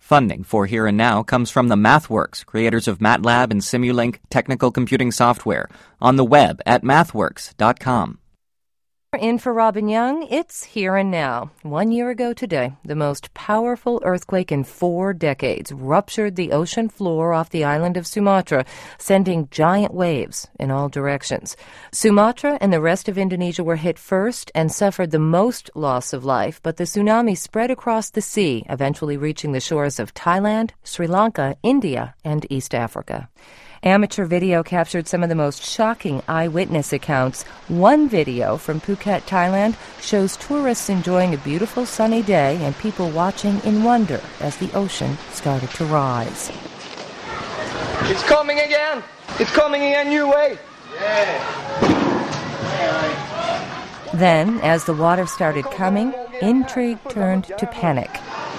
Funding for Here and Now comes from the MathWorks, creators of MATLAB and Simulink technical computing software, on the web at mathworks.com. In for Robin Young, it's Here and Now. 1 year ago today, the most powerful earthquake in 4 decades ruptured the ocean floor off the island of Sumatra, sending giant waves in all directions. Sumatra and the rest of Indonesia were hit first and suffered the most loss of life, but the tsunami spread across the sea, eventually reaching the shores of Thailand, Sri Lanka, India, and East Africa. Amateur video captured some of the most shocking eyewitness accounts. One video from Phuket, Thailand, shows tourists enjoying a beautiful sunny day and people watching in wonder as the ocean started to rise. It's coming again! It's coming in a new way! Yeah. Then, as the water started coming, intrigue turned to panic.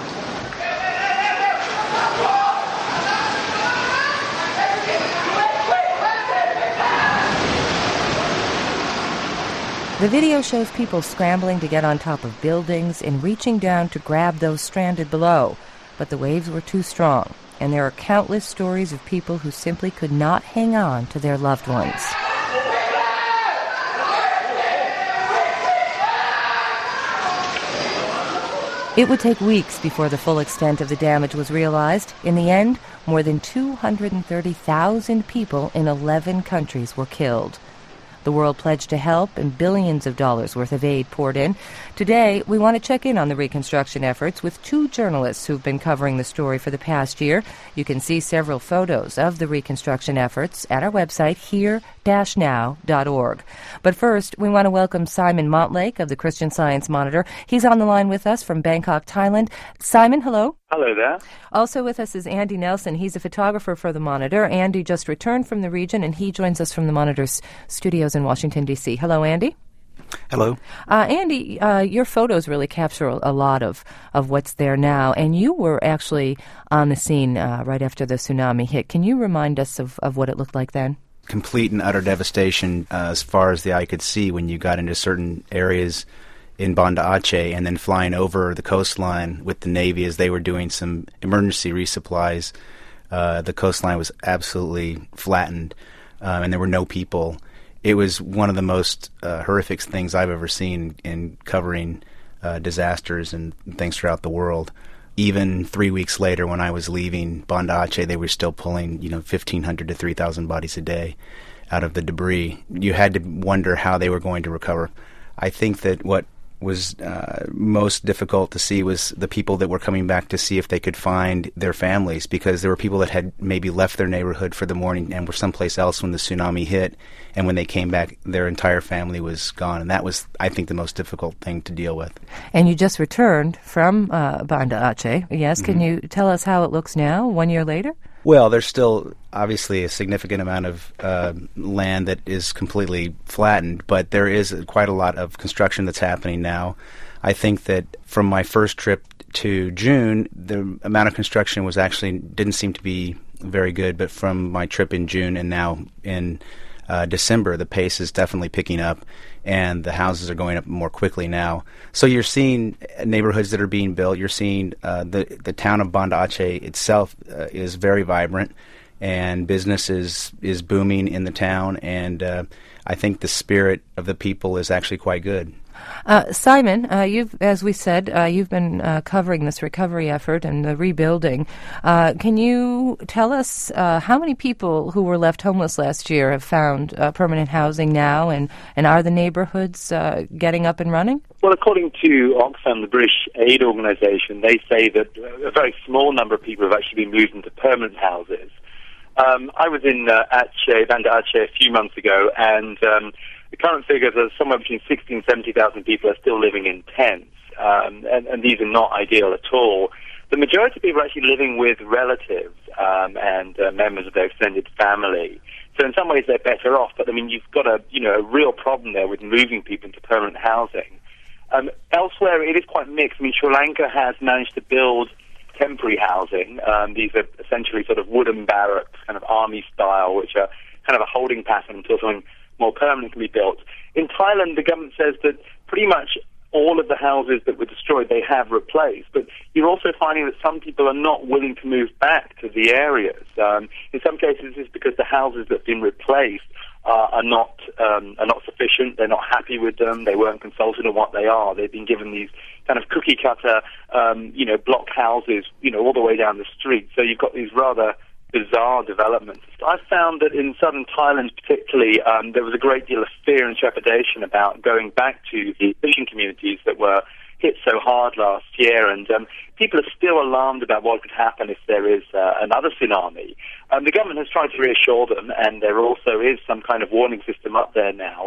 The video shows people scrambling to get on top of buildings and reaching down to grab those stranded below. But the waves were too strong, and there are countless stories of people who simply could not hang on to their loved ones. It would take weeks before the full extent of the damage was realized. In the end, more than 230,000 people in 11 countries were killed. The world pledged to help, and billions of dollars worth of aid poured in. Today, we want to check in on the reconstruction efforts with 2 journalists who've been covering the story for the past year. You can see several photos of the reconstruction efforts at our website, here-now.org. But first, we want to welcome Simon Montlake of the Christian Science Monitor. He's on the line with us from Bangkok, Thailand. Simon, hello. Hello there. Also with us is Andy Nelson. He's a photographer for the Monitor. Andy just returned from the region, and he joins us from the Monitor's studios in Washington, D.C. Hello, Andy. Hello. Andy, your photos really capture a lot of what's there now, and you were actually on the scene right after the tsunami hit. Can you remind us of what it looked like then? Complete and utter devastation as far as the eye could see when you got into certain areas in Banda Aceh, and then flying over the coastline with the Navy as they were doing some emergency resupplies. The coastline was absolutely flattened, and there were no people. It was one of the most horrific things I've ever seen in covering disasters and things throughout the world. Even 3 weeks later, when I was leaving Banda Aceh, they were still pulling 1,500 to 3,000 bodies a day out of the debris. You had to wonder how they were going to recover. I think that what was most difficult to see was the people that were coming back to see if they could find their families, because there were people that had maybe left their neighborhood for the morning and were someplace else when the tsunami hit, and when they came back, their entire family was gone. And that was, I think, the most difficult thing to deal with. And you just returned from Banda Aceh. Yes, Can you tell us how it looks now, 1 year later? Well, there's still obviously a significant amount of land that is completely flattened, but there is quite a lot of construction that's happening now. I think that from my first trip to June, the amount of construction was actually didn't seem to be very good, but from my trip in June and now in December, the pace is definitely picking up, and the houses are going up more quickly now. So you're seeing neighborhoods that are being built. You're seeing the town of Banda Aceh itself is very vibrant, and business is booming in the town, and I think the spirit of the people is actually quite good. Simon, as we said, you've been covering this recovery effort and the rebuilding. Can you tell us how many people who were left homeless last year have found permanent housing now, and are the neighborhoods getting up and running? Well, according to Oxfam, the British aid organisation, they say that a very small number of people have actually been moved into permanent houses. I was in Banda Aceh a few months ago, and the current figures are somewhere between 60,000 and 70,000 people are still living in tents, and these are not ideal at all. The majority of people are actually living with relatives and members of their extended family. So in some ways they're better off, but I mean you've got a real problem there with moving people into permanent housing. Elsewhere it is quite mixed. I mean Sri Lanka has managed to build temporary housing. These are essentially sort of wooden barracks, kind of army style, which are kind of a holding pattern until something more permanent can be built. In Thailand, the government says that pretty much all of the houses that were destroyed, they have replaced. But you're also finding that some people are not willing to move back to the areas. In some cases, it's because the houses that have been replaced are not sufficient. They're not happy with them. They weren't consulted on what they are. They've been given these kind of cookie cutter, block houses, all the way down the street. So you've got these rather bizarre developments. I found that in southern Thailand particularly, there was a great deal of fear and trepidation about going back to the fishing communities that were hit so hard last year, and people are still alarmed about what could happen if there is another tsunami. The government has tried to reassure them, and there also is some kind of warning system up there now.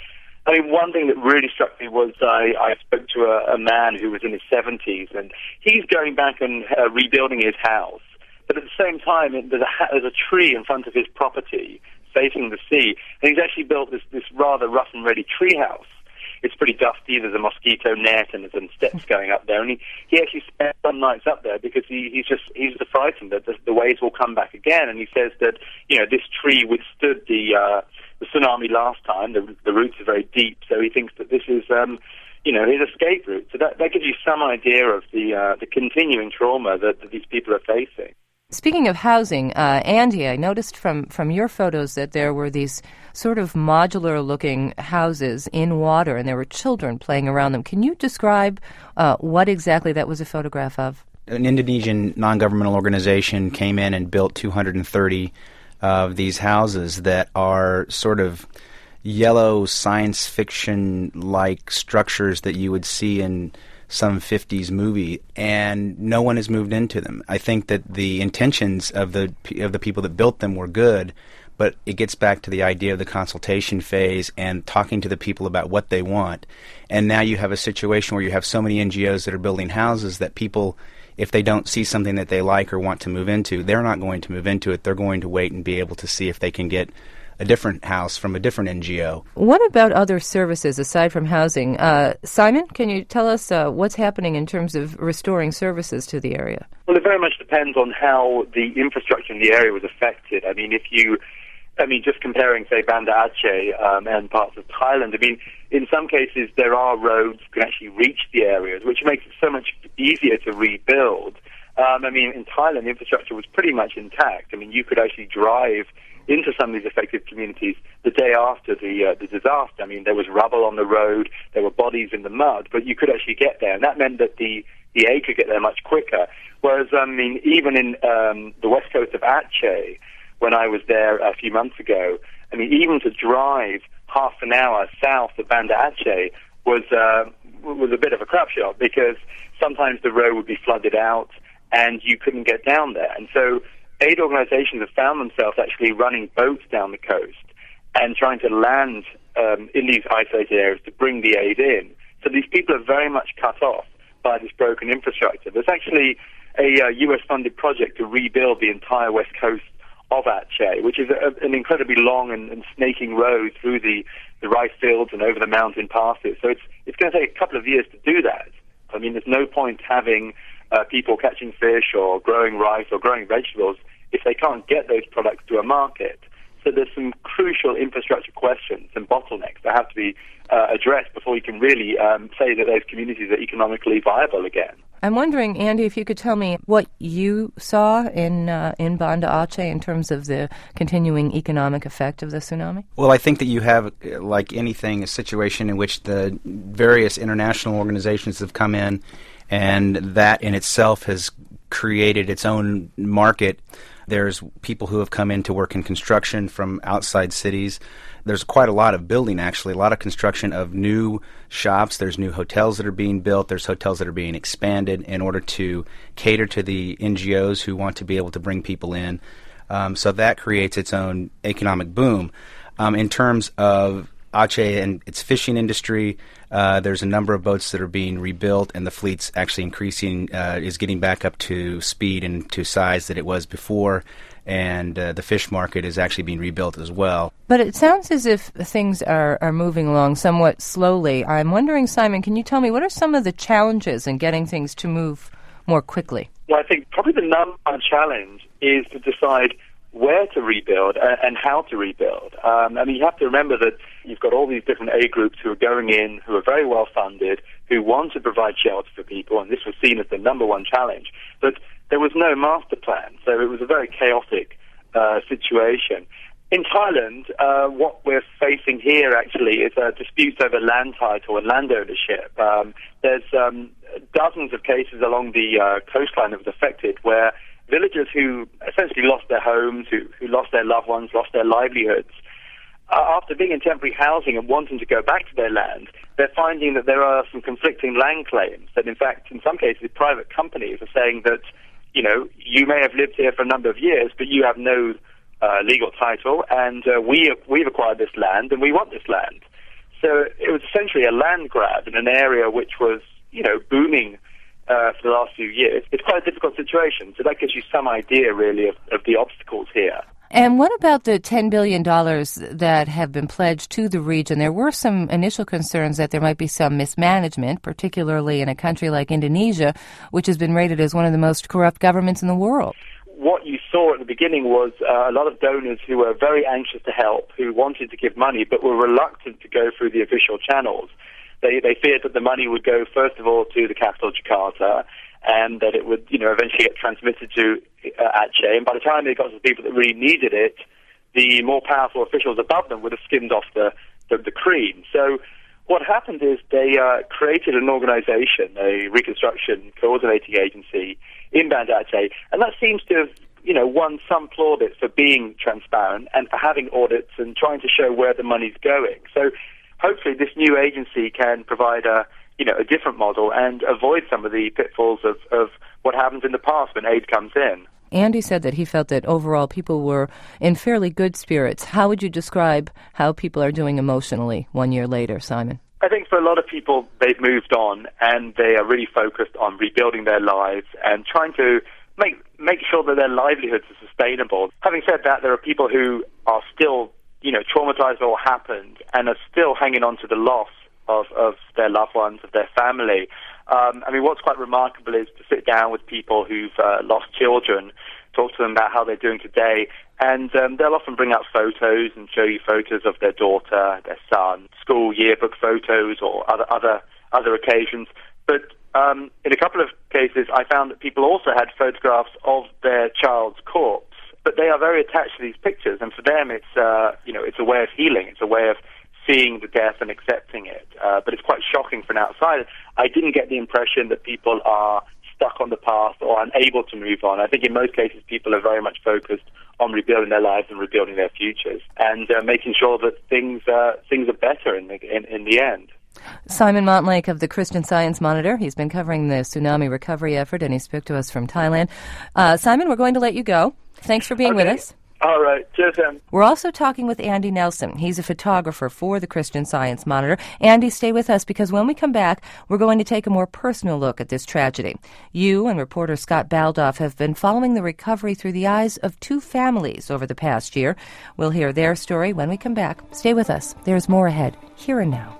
One thing that really struck me was I spoke to a man who was in his 70s, and he's going back and rebuilding his house. But at the same time, there's a tree in front of his property facing the sea, and he's actually built this rather rough and ready tree house. It's pretty dusty, there's a mosquito net, and there's some steps going up there, and he actually spent some nights up there because he's just frightened that the waves will come back again, and he says that, this tree withstood the tsunami last time, the roots are very deep, so he thinks that this is, his escape route. So that gives you some idea of the continuing trauma that these people are facing. Speaking of housing, Andy, I noticed from your photos that there were these sort of modular-looking houses in water, and there were children playing around them. Can you describe what exactly that was a photograph of? An Indonesian non-governmental organization came in and built 230 of these houses that are sort of yellow science fiction-like structures that you would see in some 50s movie, and no one has moved into them. I think that the intentions of the people that built them were good, but it gets back to the idea of the consultation phase and talking to the people about what they want. And now you have a situation where you have so many NGOs that are building houses that people, if they don't see something that they like or want to move into, they're not going to move into it. They're going to wait and be able to see if they can get a different house from a different NGO. What about other services aside from housing? Simon, can you tell us what's happening in terms of restoring services to the area? Well, it very much depends on how the infrastructure in the area was affected. Just comparing, say, Banda Aceh and parts of Thailand, in some cases there are roads that can actually reach the areas, which makes it so much easier to rebuild. In Thailand, the infrastructure was pretty much intact. You could actually drive into some of these affected communities the day after the disaster. There was rubble on the road, there were bodies in the mud, but you could actually get there, and that meant that the aid could get there much quicker. Whereas, even in the west coast of Aceh, when I was there a few months ago, even to drive half an hour south of Banda Aceh was a bit of a crapshoot, because sometimes the road would be flooded out and you couldn't get down there. And so aid organizations have found themselves actually running boats down the coast and trying to land in these isolated areas to bring the aid in. So these people are very much cut off by this broken infrastructure. There's actually a US-funded project to rebuild the entire west coast of Aceh, which is an incredibly long and snaking road through the rice fields and over the mountain passes. So it's going to take a couple of years to do that. There's no point having people catching fish or growing rice or growing vegetables if they can't get those products to a market. So there's some crucial infrastructure questions and bottlenecks that have to be addressed before you can really say that those communities are economically viable again. I'm wondering, Andy, if you could tell me what you saw in Banda Aceh in terms of the continuing economic effect of the tsunami? Well, I think that you have, like anything, a situation in which the various international organizations have come in, and that in itself has created its own market. There's people who have come in to work in construction from outside cities. There's quite a lot of building, actually, a lot of construction of new shops. There's new hotels that are being built. There's hotels that are being expanded in order to cater to the NGOs who want to be able to bring people in. So that creates its own economic boom. In terms of Aceh and its fishing industry, there's a number of boats that are being rebuilt, and the fleet's actually increasing, is getting back up to speed and to size that it was before, and the fish market is actually being rebuilt as well. But it sounds as if things are moving along somewhat slowly. I'm wondering, Simon, can you tell me what are some of the challenges in getting things to move more quickly? Well, I think probably the number one challenge is to decide where to rebuild and how to rebuild. I mean, you have to remember that you've got all these different aid groups who are going in, who are very well funded, who want to provide shelter for people, and this was seen as the number one challenge. But there was no master plan, so it was a very chaotic situation. In Thailand, what we're facing here actually is disputes over land title and land ownership. There's dozens of cases along the coastline that was affected where villagers who essentially lost their homes, who lost their loved ones, lost their livelihoods, after being in temporary housing and wanting to go back to their land, they're finding that there are some conflicting land claims, that in fact, in some cases, private companies are saying that, you know, you may have lived here for a number of years, but you have no legal title, and we've acquired this land, and we want this land. So it was essentially a land grab in an area which was, you know, booming for the last few years. It's quite a difficult situation, so that gives you some idea, really, of the obstacles here. And what about the $10 billion that have been pledged to the region? There were some initial concerns that there might be some mismanagement, particularly in a country like Indonesia, which has been rated as one of the most corrupt governments in the world. What you saw at the beginning was a lot of donors who were very anxious to help, who wanted to give money, but were reluctant to go through the official channels. They feared that the money would go, first of all, to the capital, Jakarta, and that it would, you know, eventually get transmitted to Aceh. And by the time it got to the people that really needed it, the more powerful officials above them would have skimmed off the cream. So what happened is they created an organization, a reconstruction coordinating agency in Banda Aceh, and that seems to have, you know, won some plaudits for being transparent and for having audits and trying to show where the money's going. So hopefully this new agency can provide a different model and avoid some of the pitfalls of what happens in the past when aid comes in. Andy said that he felt that overall people were in fairly good spirits. How would you describe how people are doing emotionally 1 year later, Simon? I think for a lot of people, they've moved on and they are really focused on rebuilding their lives and trying to make sure that their livelihoods are sustainable. Having said that, there are people who are still, you know, traumatized by what happened and are still hanging on to the loss of their loved ones, of their family. I mean, what's quite remarkable is to sit down with people who've lost children, talk to them about how they're doing today, and they'll often bring out photos and show you photos of their daughter, their son, school yearbook photos or other occasions. But in a couple of cases, I found that people also had photographs of their child's corpse, but they are very attached to these pictures, and for them it's it's a way of healing, it's a way of seeing the death and accepting it. But it's quite shocking for an outsider. I didn't get the impression that people are stuck on the past or unable to move on. I think in most cases people are very much focused on rebuilding their lives and rebuilding their futures and making sure that things are better in the end. Simon Montlake of the Christian Science Monitor. He's been covering the tsunami recovery effort, and he spoke to us from Thailand. Simon, we're going to let you go. Thanks for being with us. All right. Cheers, Em. We're also talking with Andy Nelson. He's a photographer for the Christian Science Monitor. Andy, stay with us because when we come back, we're going to take a more personal look at this tragedy. You and reporter Scott Baldoff have been following the recovery through the eyes of two families over the past year. We'll hear their story when we come back. Stay with us. There's more ahead, here and now.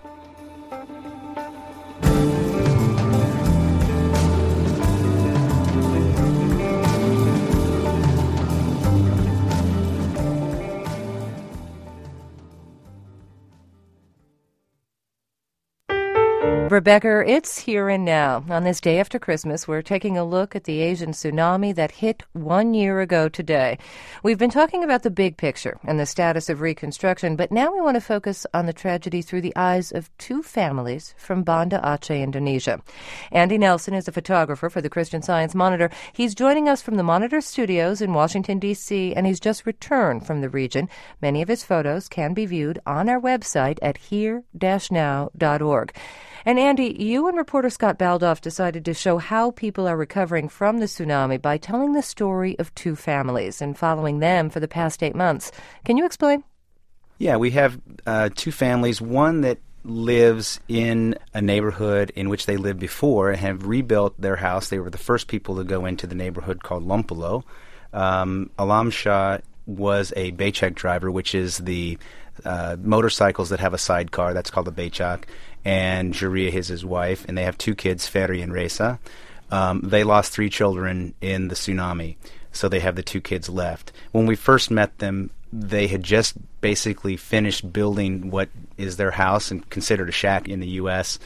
Rebecca, it's here and now. On this day after Christmas, we're taking a look at the Asian tsunami that hit 1 year ago today. We've been talking about the big picture and the status of reconstruction, but now we want to focus on the tragedy through the eyes of two families from Banda Aceh, Indonesia. Andy Nelson is a photographer for the Christian Science Monitor. He's joining us from the Monitor studios in Washington, D.C., and he's just returned from the region. Many of his photos can be viewed on our website at here-now.org. And Andy, you and reporter Scott Baldoff decided to show how people are recovering from the tsunami by telling the story of two families and following them for the past 8 months. Can you explain? Yeah, we have two families, one that lives in a neighborhood in which they lived before and have rebuilt their house. They were the first people to go into the neighborhood called Lompulo. Alam Shah was a becak driver, which is the motorcycles that have a sidecar. That's called a becak. And Juria is his wife, and they have two kids, Ferry and Reza. They lost 3 children in the tsunami, so they have the 2 kids left. When we first met them, they had just basically finished building what is their house and considered a shack in the U.S.,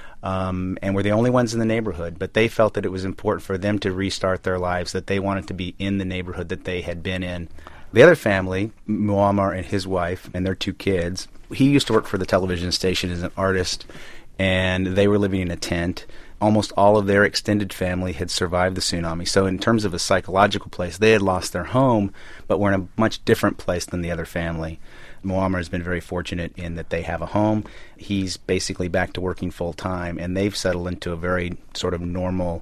and were the only ones in the neighborhood. But they felt that it was important for them to restart their lives, that they wanted to be in the neighborhood that they had been in. The other family, Muammar and his wife and their 2 kids, he used to work for the television station as an artist, and they were living in a tent. Almost all of their extended family had survived the tsunami. So in terms of a psychological place, they had lost their home, but were in a much different place than the other family. Muammar has been very fortunate in that they have a home. He's basically back to working full-time, and they've settled into a very sort of normal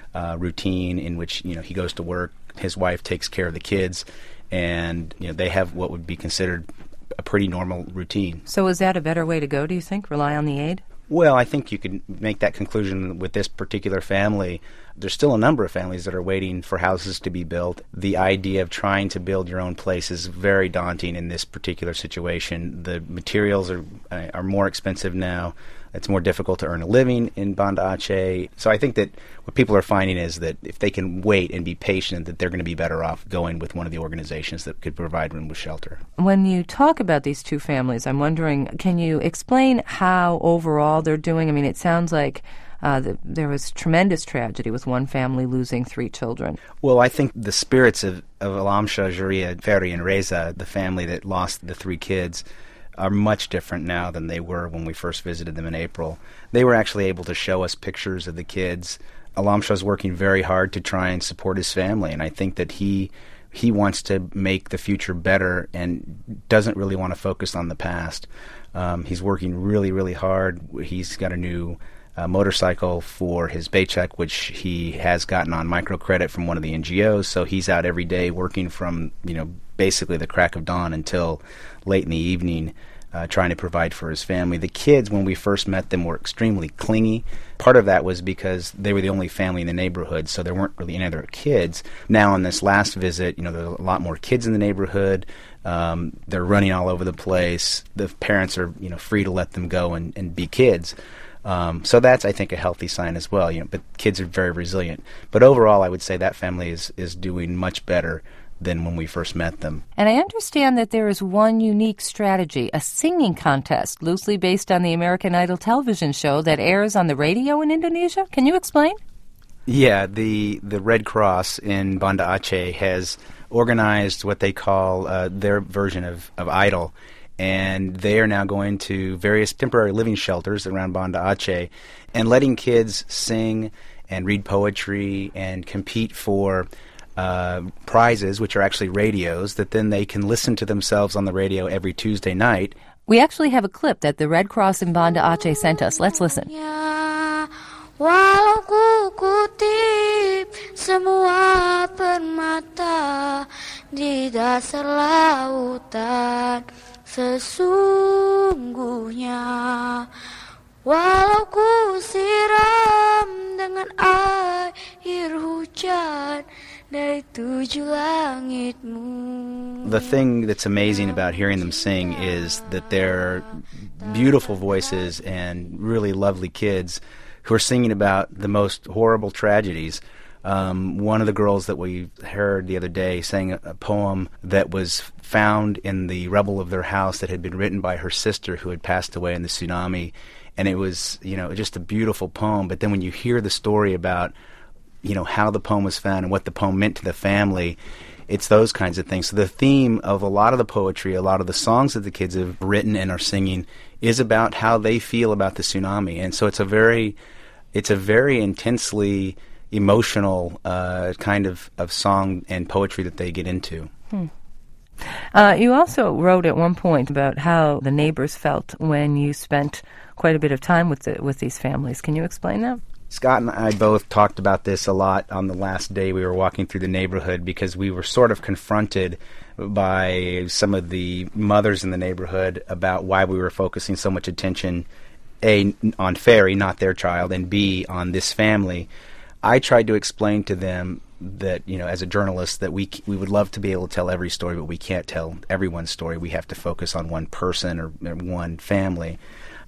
routine in which, he goes to work, his wife takes care of the kids, and, they have what would be considered a pretty normal routine. So is that a better way to go, do you think? Rely on the aid? Well, I think you could make that conclusion with this particular family. There's still a number of families that are waiting for houses to be built. The idea of trying to build your own place is very daunting in this particular situation. The materials are more expensive now. It's more difficult to earn a living in Banda Aceh. So I think that what people are finding is that if they can wait and be patient, that they're going to be better off going with one of the organizations that could provide them with shelter. When you talk about these 2 families, I'm wondering, can you explain how overall they're doing? I mean, it sounds like there was tremendous tragedy with one family losing 3 children. Well, I think the spirits of Alamsha, Juria, Ferry, and Reza, the family that lost the 3 kids, are much different now than they were when we first visited them in April. They were actually able to show us pictures of the kids. Alamsha's working very hard to try and support his family, and I think that he wants to make the future better and doesn't really want to focus on the past. He's working really, really hard. He's got a new motorcycle for his paycheck, which he has gotten on microcredit from one of the NGOs, so he's out every day working from, basically the crack of dawn until late in the evening, trying to provide for his family. The kids, when we first met them, were extremely clingy. Part of that was because they were the only family in the neighborhood, so there weren't really any other kids. Now, on this last visit, there's a lot more kids in the neighborhood. They're running all over the place. The parents are, free to let them go and be kids. So that's, I think, a healthy sign as well. But kids are very resilient. But overall, I would say that family is doing much better than when we first met them. And I understand that there is one unique strategy, a singing contest loosely based on the American Idol television show that airs on the radio in Indonesia. Can you explain? Yeah, the Red Cross in Banda Aceh has organized what they call their version of Idol. And they are now going to various temporary living shelters around Banda Aceh and letting kids sing and read poetry and compete for prizes, which are actually radios, that then they can listen to themselves on the radio every Tuesday night. We actually have a clip that the Red Cross in Banda Aceh sent us. Let's listen. Walau ku kutip semua permata di dasar lautan, sesungguhnya walau ku siram dengan air hujan dari 7 langitmu. The thing that's amazing about hearing them sing is that they're beautiful voices and really lovely kids who are singing about the most horrible tragedies. One of the girls that we heard the other day sang a poem that was found in the rubble of their house that had been written by her sister who had passed away in the tsunami. And it was, just a beautiful poem. But then when you hear the story about, how the poem was found and what the poem meant to the family, it's those kinds of things. So the theme of a lot of the poetry, a lot of the songs that the kids have written and are singing is about how they feel about the tsunami. And so it's a very intensely emotional kind of song and poetry that they get into. You also wrote at one point about how the neighbors felt when you spent quite a bit of time with these families. Can you explain that? Scott and I both talked about this a lot on the last day we were walking through the neighborhood, because we were sort of confronted by some of the mothers in the neighborhood about why we were focusing so much attention, A, on Ferry, not their child, and B, on this family. I tried to explain to them that, as a journalist, that we would love to be able to tell every story, but we can't tell everyone's story. We have to focus on one person or one family.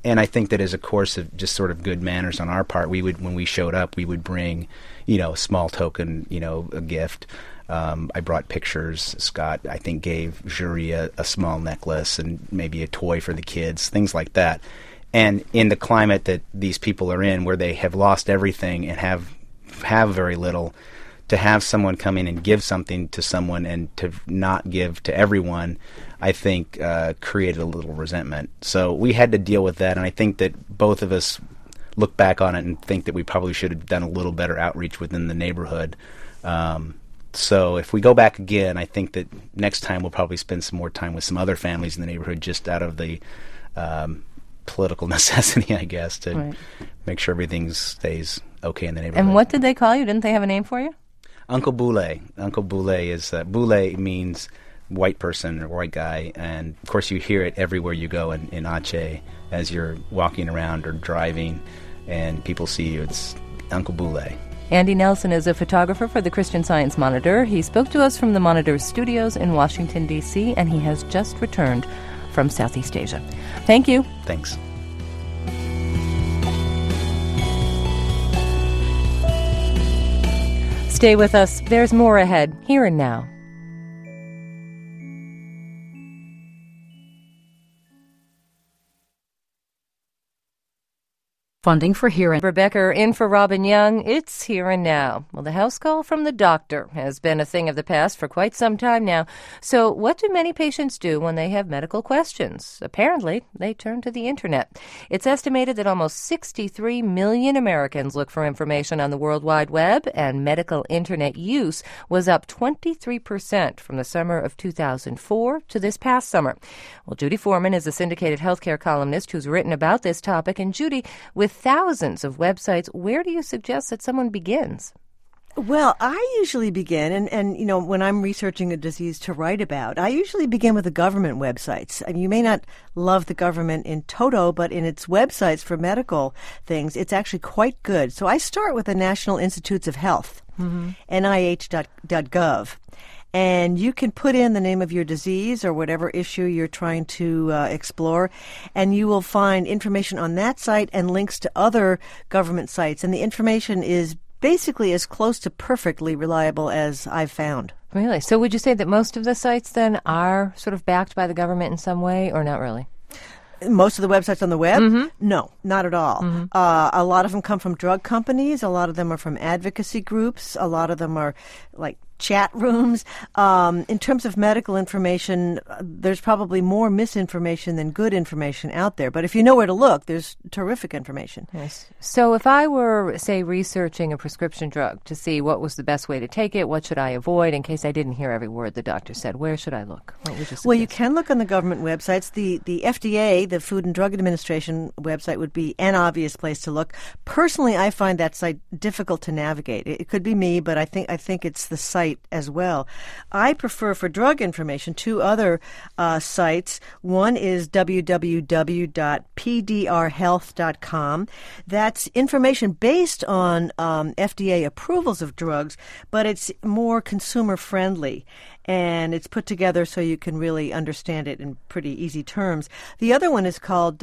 And I think that as a course of just sort of good manners on our part, when we showed up, we would bring, a small token, a gift. I brought pictures. Scott, I think, gave Jury a small necklace and maybe a toy for the kids, things like that. And in the climate that these people are in, where they have lost everything and have very little, to have someone come in and give something to someone and to not give to everyone, I think created a little resentment. So we had to deal with that, and I think that both of us look back on it and think that we probably should have done a little better outreach within the neighborhood. So if we go back again, I think that next time we'll probably spend some more time with some other families in the neighborhood, just out of the political necessity, I guess, to make sure everything stays okay in the neighborhood. And what did they call you? Didn't they have a name for you? Uncle Boule. Uncle Boule is Boule means white person or white guy, and of course you hear it everywhere you go in Aceh as you're walking around or driving, and people see you. It's Uncle Boule. Andy Nelson is a photographer for the Christian Science Monitor. He spoke to us from the Monitor studios in Washington, D.C., and he has just returned from Southeast Asia. Thank you. Thanks. Stay with us. There's more ahead, here and now. Funding for Here and Rebecca in for Robin Young. It's Here and Now. Well, the house call from the doctor has been a thing of the past for quite some time now. So what do many patients do when they have medical questions? Apparently, they turn to the Internet. It's estimated that almost 63 million Americans look for information on the World Wide Web, and medical Internet use was up 23% from the summer of 2004 to this past summer. Well, Judy Foreman is a syndicated healthcare columnist who's written about this topic. And Judy, with thousands of websites, where do you suggest that someone begins? Well, I usually begin, and when I'm researching a disease to write about, I usually begin with the government websites. And you may not love the government in toto, but in its websites for medical things, it's actually quite good. So I start with the National Institutes of Health, NIH.gov. And you can put in the name of your disease or whatever issue you're trying to explore, and you will find information on that site and links to other government sites. And the information is basically as close to perfectly reliable as I've found. Really? So would you say that most of the sites then are sort of backed by the government in some way, or not really? Most of the websites on the web? No, not at all. A lot of them come from drug companies. A lot of them are from advocacy groups. A lot of them are like chat rooms. In terms of medical information, there's probably more misinformation than good information out there. But if you know where to look, there's terrific information. Yes. So if I were, say, researching a prescription drug to see what was the best way to take it, what should I avoid in case I didn't hear every word the doctor said, where should I look? What would you suggest? Well, you can look on the government websites. The FDA, the Food and Drug Administration website, would be an obvious place to look. Personally, I find that site difficult to navigate. It could be me, but I think it's the site as well. I prefer, for drug information, two other sites. One is www.pdrhealth.com. That's information based on FDA approvals of drugs, but it's more consumer friendly. And it's put together so you can really understand it in pretty easy terms. The other one is called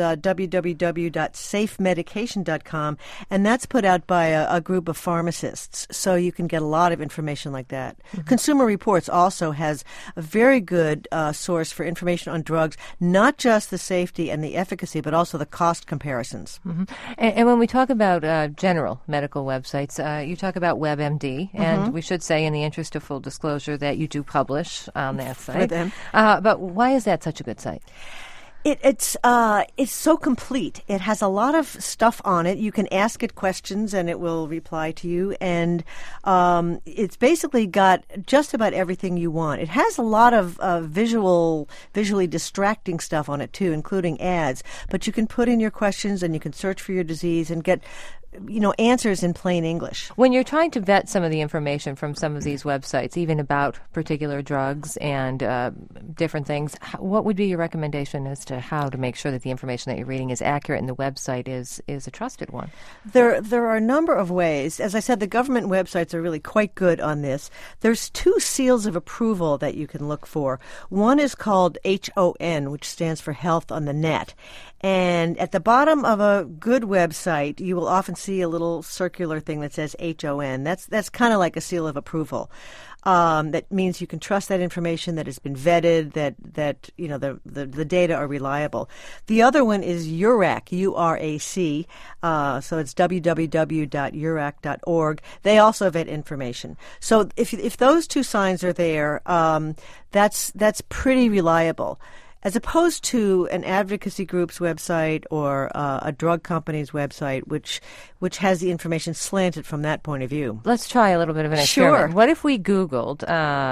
www.safemedication.com, and that's put out by a group of pharmacists. So you can get a lot of information like that. Consumer Reports also has a very good source for information on drugs, not just the safety and the efficacy, but also the cost comparisons. And when we talk about general medical websites, you talk about WebMD, and we should say, in the interest of full disclosure, that you do publish on that site. For them. But why is that such a good site? It's so complete. It has a lot of stuff on it. You can ask it questions and it will reply to you. And it's basically got just about everything you want. It has a lot of visually distracting stuff on it too, including ads. But you can put in your questions and you can search for your disease and get answers in plain English. When you're trying to vet some of the information from some of these websites, even about particular drugs and different things, what would be your recommendation as to how to make sure that the information that you're reading is accurate and the website is a trusted one? There are a number of ways. As I said, the government websites are really quite good on this. There's two seals of approval that you can look for. One is called HON, which stands for Health on the Net. And at the bottom of a good website, you will often see a little circular thing that says HON. That's kind of like a seal of approval. That means you can trust that information, that it's been vetted, that you know the data are reliable. The other one is URAC, URAC. So it's www.urac.org. They also vet information. So if those two signs are there, that's pretty reliable. As opposed to an advocacy group's website or a drug company's website, which has the information slanted from that point of view. Let's try a little bit of an experiment. Sure. What if we Googled,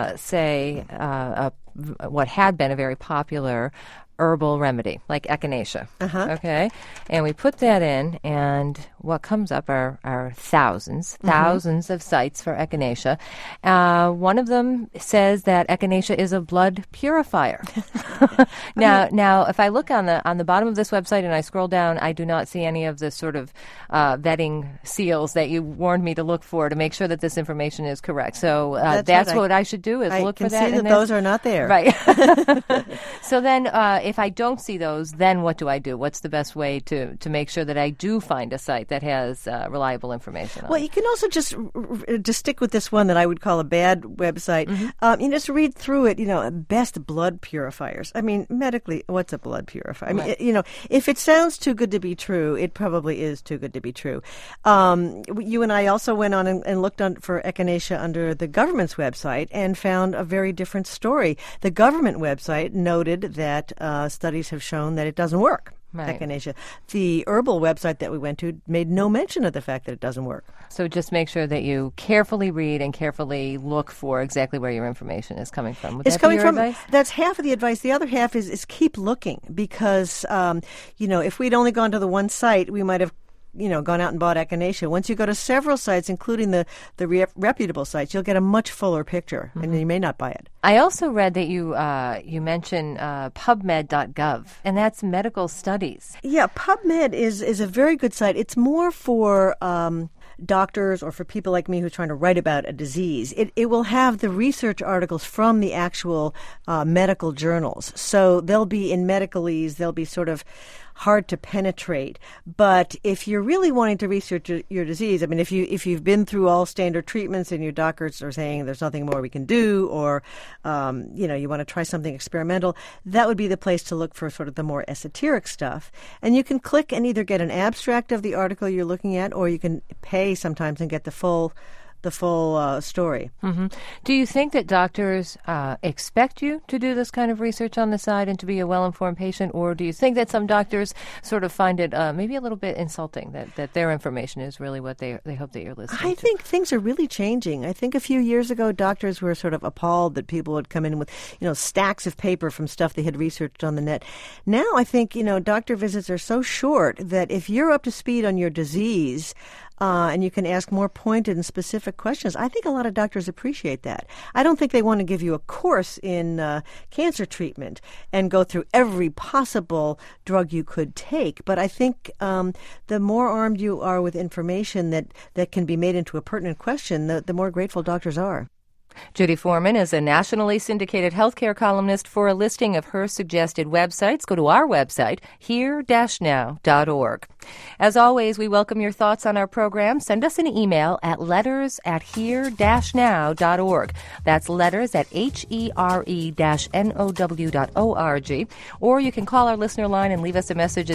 what had been a very popular herbal remedy, like echinacea, okay? And we put that in, and what comes up are thousands of sites for echinacea. One of them says that echinacea is a blood purifier. Now, if I look on the bottom of this website and I scroll down, I do not see any of the sort of vetting seals that you warned me to look for to make sure that this information is correct. So that's what I should do is look for that. I can see that those are not there. Right. So then if I don't see those, then what do I do? What's the best way to make sure that I do find a site that has reliable information on Well, you can also just stick with this one that I would call a bad website. You just read through it, best blood purifiers. I mean, medically, what's a blood purifier? I mean, if it sounds too good to be true, it probably is too good to be true. You and I also went on and looked for echinacea under the government's website and found a very different story. The government website noted that studies have shown that it doesn't work. Right. Echinacea. The herbal website that we went to made no mention of the fact that it doesn't work. So just make sure that you carefully read and carefully look for exactly where your information is coming from. Would that be your advice? That's half of the advice. The other half is keep looking because, if we'd only gone to the one site, we might have gone out and bought echinacea. Once you go to several sites, including the reputable sites, you'll get a much fuller picture, and you may not buy it. I also read that you mentioned PubMed.gov, and that's medical studies. Yeah, PubMed is a very good site. It's more for doctors or for people like me who are trying to write about a disease. It will have the research articles from the actual medical journals. So they'll be in medicalese. They'll be sort of hard to penetrate. But if you're really wanting to research your disease, I mean, if you've been through all standard treatments and your doctors are saying there's nothing more we can do, or you want to try something experimental, that would be the place to look for sort of the more esoteric stuff. And you can click and either get an abstract of the article you're looking at, or you can pay sometimes and get the full story. Mm-hmm. Do you think that doctors expect you to do this kind of research on the side and to be a well-informed patient, or do you think that some doctors sort of find it maybe a little bit insulting that their information is really what they hope that you're listening to? I think things are really changing. I think a few years ago, doctors were sort of appalled that people would come in with, stacks of paper from stuff they had researched on the net. Now I think, doctor visits are so short that if you're up to speed on your disease, and you can ask more pointed and specific questions, I think a lot of doctors appreciate that. I don't think they want to give you a course in cancer treatment and go through every possible drug you could take. But I think the more armed you are with information that can be made into a pertinent question, the more grateful doctors are. Judy Foreman is a nationally syndicated healthcare columnist. For a listing of her suggested websites, go to our website, here-now.org. As always, we welcome your thoughts on our program. Send us an email at letters@here-now.org. That's letters at HERE-NOW.org. Or you can call our listener line and leave us a message at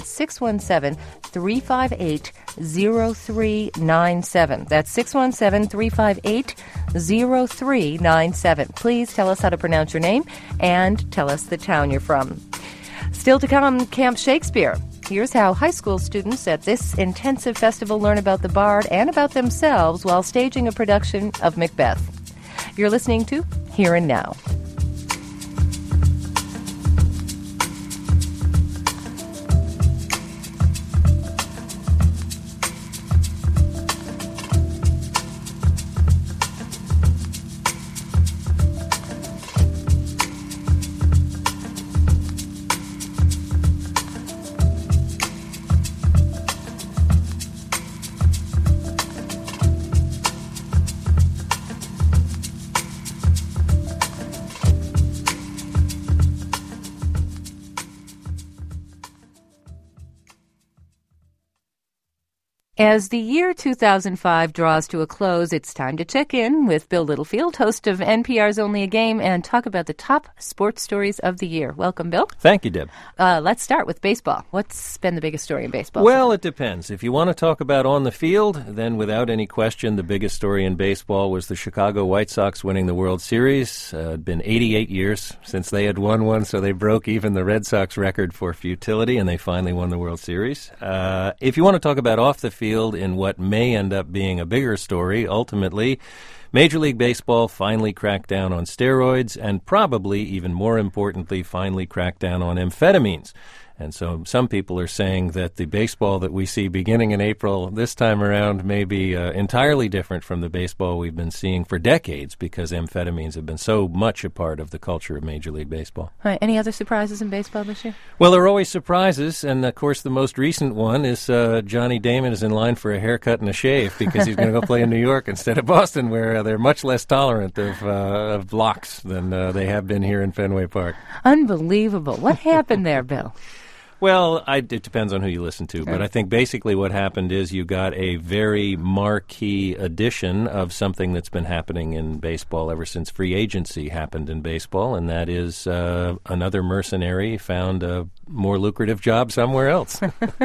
617-358-0397. That's 617-358-0397. Please tell us how to pronounce your name and tell us the town you're from. Still to come, Camp Shakespeare. Here's how high school students at this intensive festival learn about the Bard and about themselves while staging a production of Macbeth. You're listening to Here and Now. As the year 2005 draws to a close, it's time to check in with Bill Littlefield, host of NPR's Only a Game, and talk about the top sports stories of the year. Welcome, Bill. Thank you, Deb. Let's start with baseball. What's been the biggest story in baseball? Well, it depends. If you want to talk about on the field, then without any question, the biggest story in baseball was the Chicago White Sox winning the World Series. It'd been 88 years since they had won one, so they broke even the Red Sox record for futility, and they finally won the World Series. If you want to talk about off the field, in what may end up being a bigger story, ultimately, Major League Baseball finally cracked down on steroids and probably, even more importantly, finally cracked down on amphetamines. And so some people are saying that the baseball that we see beginning in April this time around may be entirely different from the baseball we've been seeing for decades because amphetamines have been so much a part of the culture of Major League Baseball. All right. Any other surprises in baseball this year? Well, there are always surprises, and of course the most recent one is Johnny Damon is in line for a haircut and a shave because he's going to go play in New York instead of Boston, where they're much less tolerant of locks than they have been here in Fenway Park. Unbelievable. What happened there, Bill? Well, it depends on who you listen to, but I think basically what happened is you got a very marquee addition of something that's been happening in baseball ever since free agency happened in baseball, and that is another mercenary found a more lucrative job somewhere else.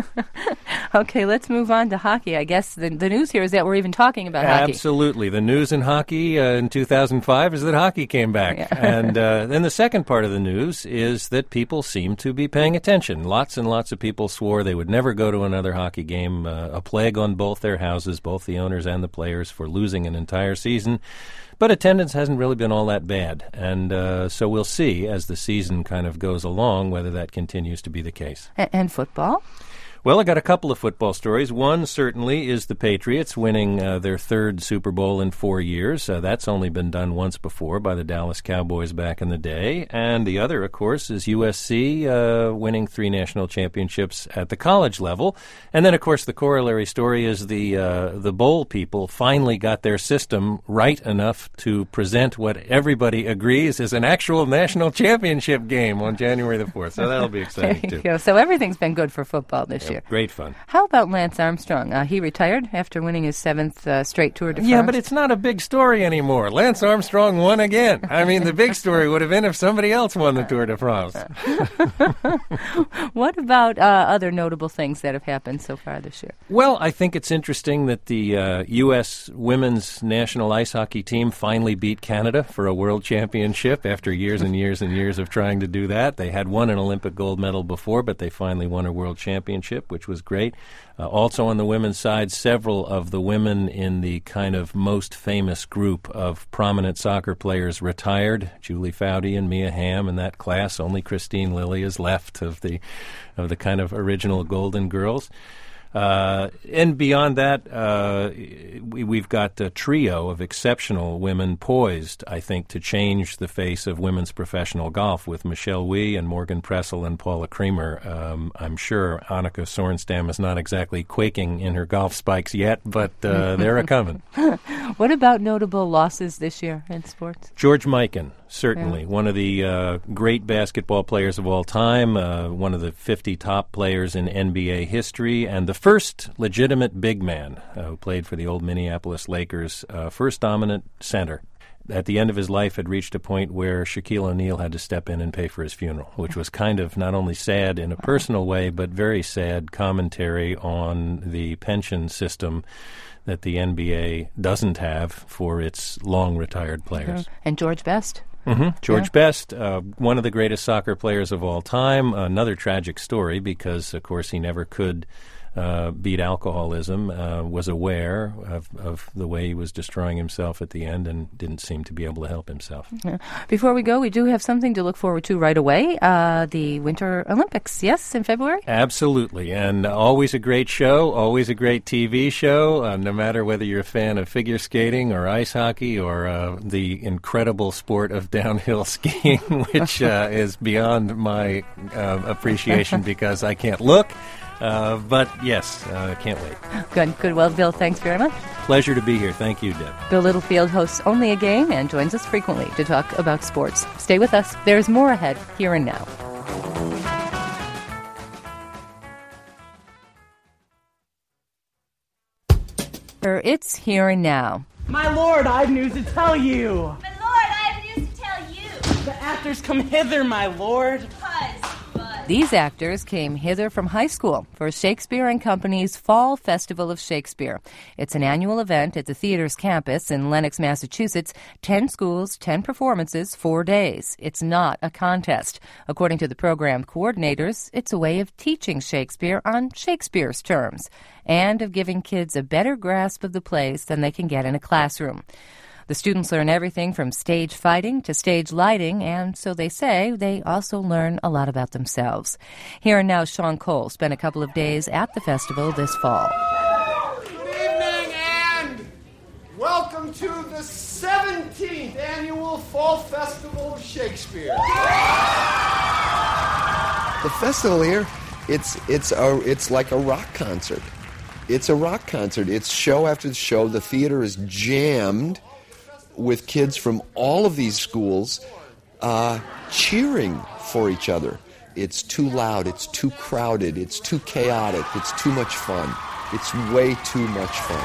Okay, let's move on to hockey. I guess the news here is that we're even talking about hockey. Absolutely. The news in hockey in 2005 is that hockey came back. Yeah. And then the second part of the news is that people seem to be paying attention. Lots and lots of people swore they would never go to another hockey game, a plague on both their houses, both the owners and the players, for losing an entire season. But attendance hasn't really been all that bad, and so we'll see as the season kind of goes along whether that continues to be the case. And football? Well, I got a couple of football stories. One certainly is the Patriots winning their third Super Bowl in 4 years. That's only been done once before by the Dallas Cowboys back in the day. And the other, of course, is USC winning 3 national championships at the college level. And then, of course, the corollary story is the bowl people finally got their system right enough to present what everybody agrees is an actual national championship game on January the 4th. So that'll be exciting, too. Go. So everything's been good for football this year. Great fun. How about Lance Armstrong? He retired after winning his 7th straight Tour de France. Yeah, but it's not a big story anymore. Lance Armstrong won again. I mean, the big story would have been if somebody else won the Tour de France. What about other notable things that have happened so far this year? Well, I think it's interesting that the U.S. women's national ice hockey team finally beat Canada for a world championship after years and years and years of trying to do that. They had won an Olympic gold medal before, but they finally won a world championship, which was great. Also on the women's side, several of the women in the kind of most famous group of prominent soccer players retired. Julie Foudy and Mia Hamm in that class. Only Christine Lilly is left of the kind of original Golden Girls. And beyond that, we've got a trio of exceptional women poised, I think, to change the face of women's professional golf with Michelle Wie and Morgan Pressel and Paula Creamer. I'm sure Annika Sorenstam is not exactly quaking in her golf spikes yet, but they're a-coming. What about notable losses this year in sports? George Mikan. Certainly. Yeah. One of the great basketball players of all time, one of the 50 top players in NBA history, and the first legitimate big man who played for the old Minneapolis Lakers, first dominant center. At the end of his life had reached a point where Shaquille O'Neal had to step in and pay for his funeral, which was kind of not only sad in a personal way, but very sad commentary on the pension system that the NBA doesn't have for its long-retired players. Mm-hmm. And George Best. Mm-hmm. George Best, one of the greatest soccer players of all time. Another tragic story because, of course, he never could beat alcoholism, was aware of the way he was destroying himself at the end and didn't seem to be able to help himself. Yeah. Before we go, we do have something to look forward to right away, the Winter Olympics, yes, in February? Absolutely, and always a great show, always a great TV show, no matter whether you're a fan of figure skating or ice hockey or the incredible sport of downhill skiing, which is beyond my appreciation because I can't look. But yes, can't wait. Good. Well, Bill, thanks very much. Pleasure to be here. Thank you, Deb. Bill Littlefield hosts Only a Game and joins us frequently to talk about sports. Stay with us. There's more ahead, here and now. It's Here and Now. My lord, I have news to tell you. My lord, I have news to tell you. The actors come hither, my lord. These actors came hither from high school for Shakespeare and Company's Fall Festival of Shakespeare. It's an annual event at the theater's campus in Lenox, Massachusetts. 10 schools, 10 performances, 4 days. It's not a contest. According to the program coordinators, it's a way of teaching Shakespeare on Shakespeare's terms and of giving kids a better grasp of the plays than they can get in a classroom. The students learn everything from stage fighting to stage lighting, and so they say they also learn a lot about themselves. Here and Now, Sean Cole spent a couple of days at the festival this fall. Good evening and welcome to the 17th Annual Fall Festival of Shakespeare. The festival here, it's like a rock concert. It's a rock concert. It's show after show. The theater is jammed with kids from all of these schools cheering for each other. It's too loud, it's too crowded, it's too chaotic, it's too much fun. It's way too much fun.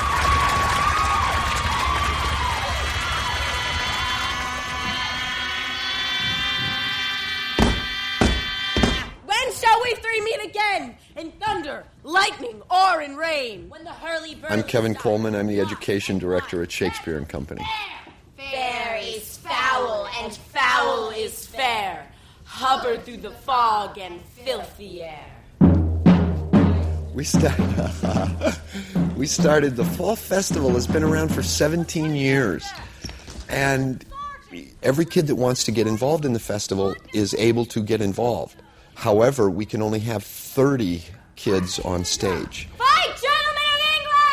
When shall we three meet again? In thunder, lightning, or in rain? When the hurly-burly... I'm Kevin Coleman. I'm the education director at Shakespeare and Company. Fair is foul, and foul is fair. Hover through the fog and filthy air. We started, the Fall Festival has been around for 17 years. And every kid that wants to get involved in the festival is able to get involved. However, we can only have 30 kids on stage. Fight, gentlemen of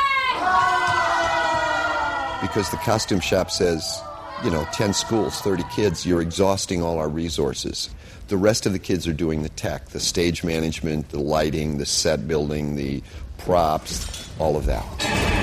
England! Because the costume shop says, 10 schools, 30 kids, you're exhausting all our resources. The rest of the kids are doing the tech, the stage management, the lighting, the set building, the props, all of that.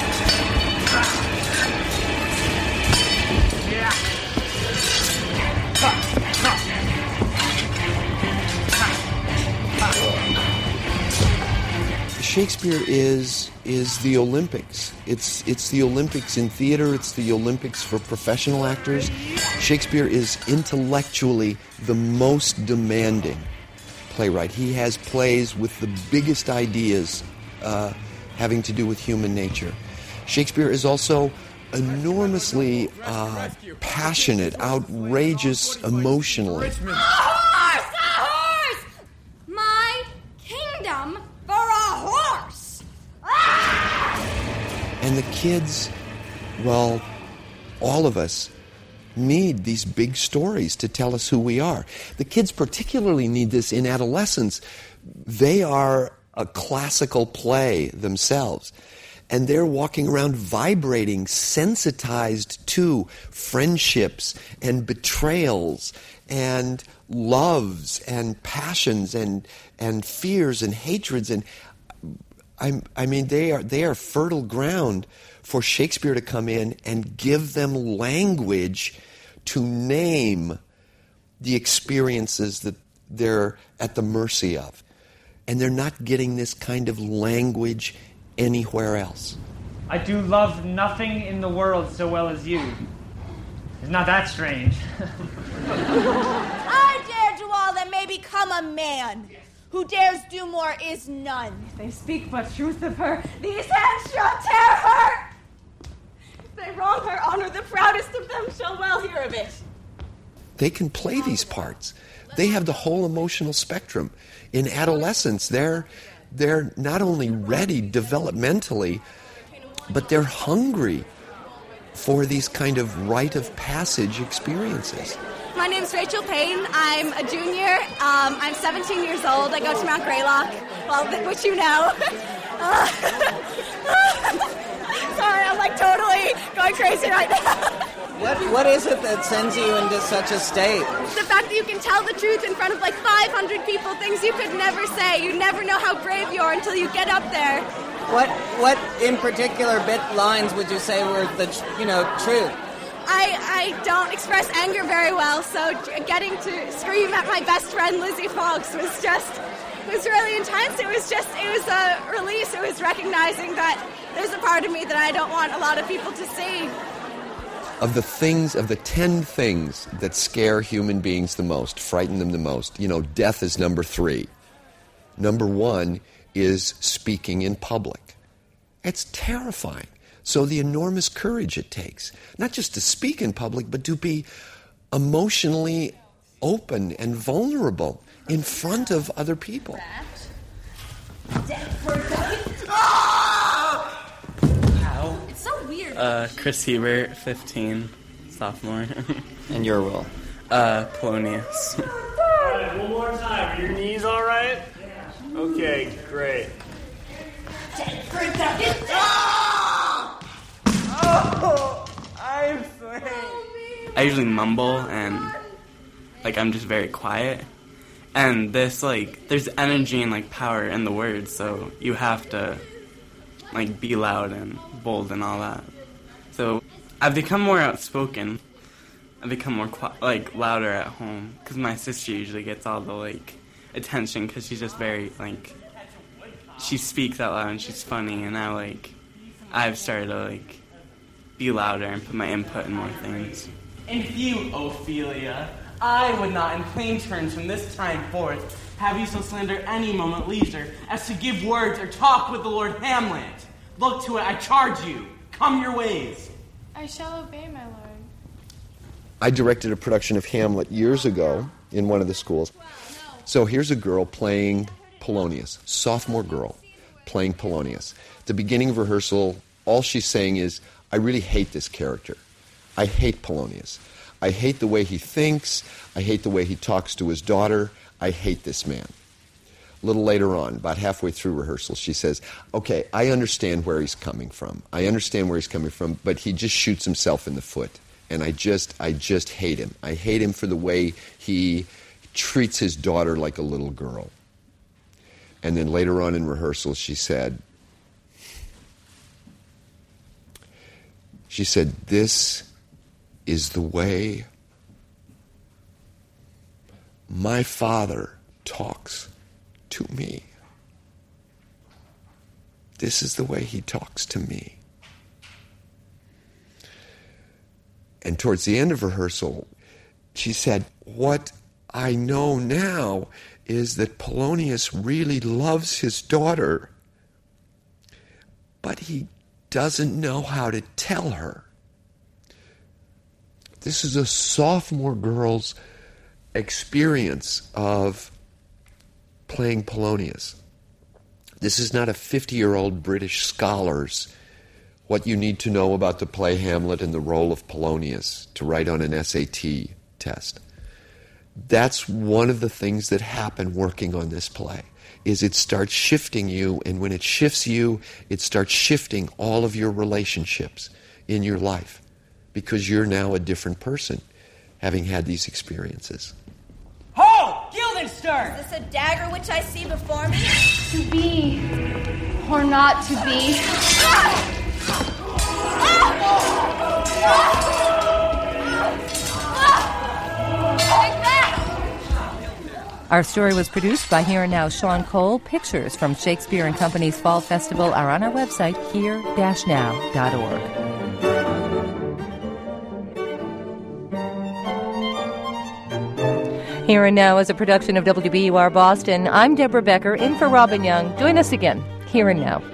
Shakespeare is the Olympics. It's the Olympics in theater. It's the Olympics for professional actors. Shakespeare is intellectually the most demanding playwright. He has plays with the biggest ideas having to do with human nature. Shakespeare is also enormously passionate, outrageous emotionally. A horse! My kingdom for a horse! And the kids, well, all of us need these big stories to tell us who we are. The kids particularly need this in adolescence. They are a classical play themselves. And they're walking around vibrating, sensitized to friendships and betrayals and loves and passions and fears and hatreds. And I mean, they are fertile ground for Shakespeare to come in and give them language to name the experiences that they're at the mercy of. And they're not getting this kind of language anywhere else. I do love nothing in the world so well as you. It's not that strange. I dare do all that may become a man. Who dares do more is none. If they speak but truth of her, these hands shall tear her. If they wrong her honor, the proudest of them shall well hear of it. They can play these parts. They have the whole emotional spectrum. In adolescence, they're not only ready developmentally, but they're hungry for these kind of rite of passage experiences. My name's Rachel Payne. I'm a junior. I'm 17 years old. I go to Mount Greylock, which you know. Sorry, I'm totally going crazy right now. What is it that sends you into such a state? The fact that you can tell the truth in front of 500 people, things you could never say. You never know how brave you are until you get up there. What in particular lines would you say were the truth? I don't express anger very well, so getting to scream at my best friend Lizzie Fox was just was really intense. It was a release. It was recognizing that there's a part of me that I don't want a lot of people to see. Of the 10 things that scare human beings the most, frighten them the most, death is number 3. Number 1 is speaking in public. It's terrifying. So the enormous courage it takes, not just to speak in public, but to be emotionally open and vulnerable in front of other people. How? It's so weird. Chris Hebert, 15, sophomore. And your role? Polonius. All right, one more time. Are your knees all right? Okay, great. Oh, I'm sorry. I usually mumble and I'm just very quiet. And this there's energy and power in the words, so you have to be loud and bold and all that. So I've become more outspoken. I've become more louder at home because my sister usually gets all the attention because she's just very she speaks out loud and she's funny, and now I've started to be louder and put my input in more things. And you, Ophelia, I would not in plain terms from this time forth have you so slander any moment leisure as to give words or talk with the Lord Hamlet. Look to it, I charge you. Come your ways. I shall obey, my lord. I directed a production of Hamlet years ago in one of the schools. So here's a girl playing Polonius, sophomore girl playing Polonius. At the beginning of rehearsal, all she's saying is, I really hate this character. I hate Polonius. I hate the way he thinks. I hate the way he talks to his daughter. I hate this man. A little later on, about halfway through rehearsal, she says, okay, I understand where he's coming from. But he just shoots himself in the foot. And I just hate him. I hate him for the way he treats his daughter like a little girl. And then later on in rehearsal, she said, this is the way my father talks to me. This is the way he talks to me. And towards the end of rehearsal, she said, what I know now is that Polonius really loves his daughter, but he doesn't know how to tell her. This is a sophomore girl's experience of playing Polonius. This is not a 50-year-old British scholar's what you need to know about the play Hamlet and the role of Polonius to write on an SAT test. That's one of the things that happen working on this play, is it starts shifting you, and when it shifts you, it starts shifting all of your relationships in your life, because you're now a different person, having had these experiences. Ho! Guildenstern! Is this a dagger which I see before me? To be, or not to be. Our story was produced by Here and Now Sean Cole. Pictures from Shakespeare and Company's Fall Festival are on our website, here-now.org. Here and Now is a production of WBUR Boston. I'm Deborah Becker, in for Robin Young. Join us again, Here and Now.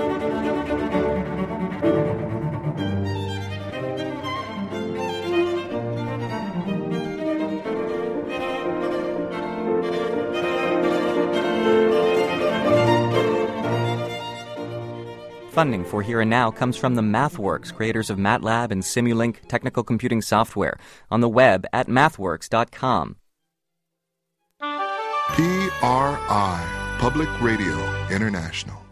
Funding for Here and Now comes from the MathWorks, creators of MATLAB and Simulink technical computing software, on the web at mathworks.com. PRI, Public Radio International.